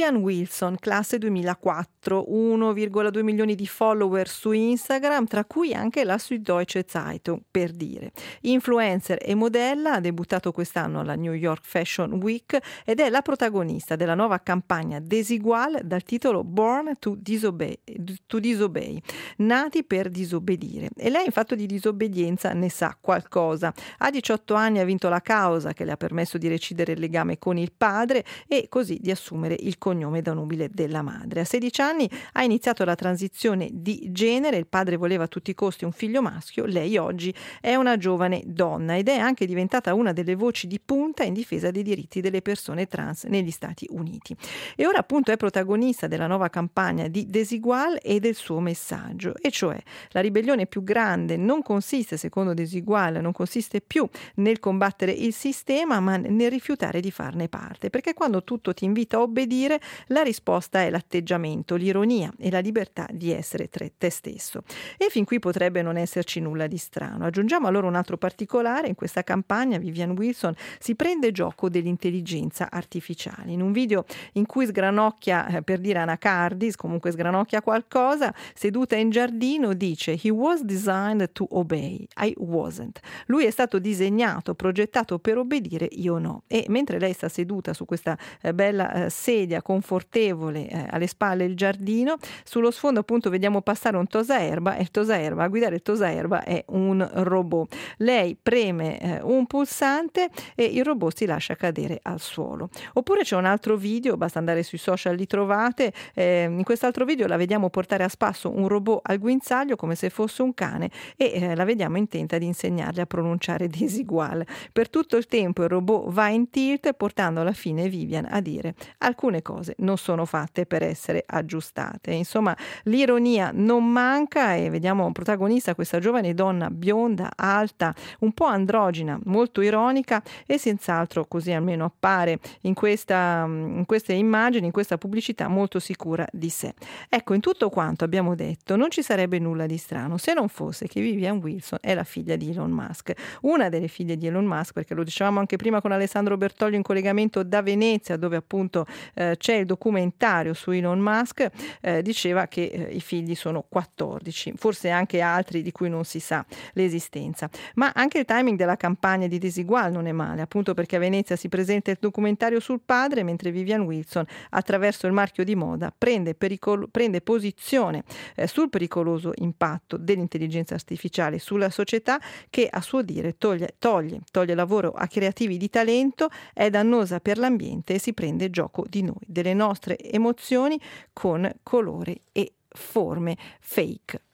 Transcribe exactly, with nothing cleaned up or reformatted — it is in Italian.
Vivian Wilson, classe duemilaquattro, uno virgola due milioni di follower su Instagram, tra cui anche la Süddeutsche Zeitung, per dire. Influencer e modella, ha debuttato quest'anno alla New York Fashion Week ed è la protagonista della nuova campagna Desigual dal titolo Born to Disobey, to Disobey, nati per disobbedire. E lei in fatto di disobbedienza ne sa qualcosa. A diciotto anni ha vinto la causa che le ha permesso di recidere il legame con il padre e così di assumere il cognome da nubile della madre. A sedici anni ha iniziato la transizione di genere, il padre voleva a tutti i costi un figlio maschio, lei oggi è una giovane donna ed è anche diventata una delle voci di punta in difesa dei diritti delle persone trans negli Stati Uniti. E ora appunto è protagonista della nuova campagna di Desigual e del suo messaggio, e cioè la ribellione più grande non consiste, secondo Desigual, non consiste più nel combattere il sistema, ma nel rifiutare di farne parte, perché quando tutto ti invita a obbedire, la risposta è l'atteggiamento, l'ironia e la libertà di essere tre, te stesso. E fin qui potrebbe non esserci nulla di strano. Aggiungiamo allora un altro particolare: in questa campagna Vivian Wilson si prende gioco dell'intelligenza artificiale. In un video in cui sgranocchia, eh, per dire anacardis, comunque sgranocchia qualcosa, seduta in giardino, dice "He was designed to obey, I wasn't". Lui è stato disegnato, progettato per obbedire, io no. E mentre lei sta seduta su questa eh, bella eh, sedia confortevole, eh, alle spalle il giardino, sullo sfondo appunto vediamo passare un tosaerba, e il tosaerba, a guidare il tosaerba è un robot. Lei preme eh, un pulsante e il robot si lascia cadere al suolo. Oppure c'è un altro video, basta andare sui social, li trovate, eh, in quest'altro video la vediamo portare a spasso un robot al guinzaglio come se fosse un cane e eh, la vediamo intenta di insegnarle a pronunciare Desigual. Per tutto il tempo il robot va in tilt, portando alla fine Vivian a dire alcune cose non sono fatte per essere aggiustate. Insomma, l'ironia non manca e vediamo protagonista questa giovane donna bionda, alta, un po' androgina, molto ironica e senz'altro, così almeno appare in questa, in queste immagini, in questa pubblicità, molto sicura di sé. Ecco, in tutto quanto abbiamo detto non ci sarebbe nulla di strano se non fosse che Vivian Wilson è la figlia di Elon Musk, una delle figlie di Elon Musk, perché lo dicevamo anche prima con Alessandro Bertoglio in collegamento da Venezia, dove appunto eh, c'è il documentario su Elon Musk, eh, diceva che eh, i figli sono quattordici, forse anche altri di cui non si sa l'esistenza. Ma anche il timing della campagna di Desigual non è male, appunto perché a Venezia si presenta il documentario sul padre, mentre Vivian Wilson, attraverso il marchio di moda, prende, pericolo- prende posizione eh, sul pericoloso impatto dell'intelligenza artificiale sulla società, che a suo dire toglie, toglie, toglie lavoro a creativi di talento, è dannosa per l'ambiente e si prende gioco di noi, delle nostre emozioni con colore e forme fake.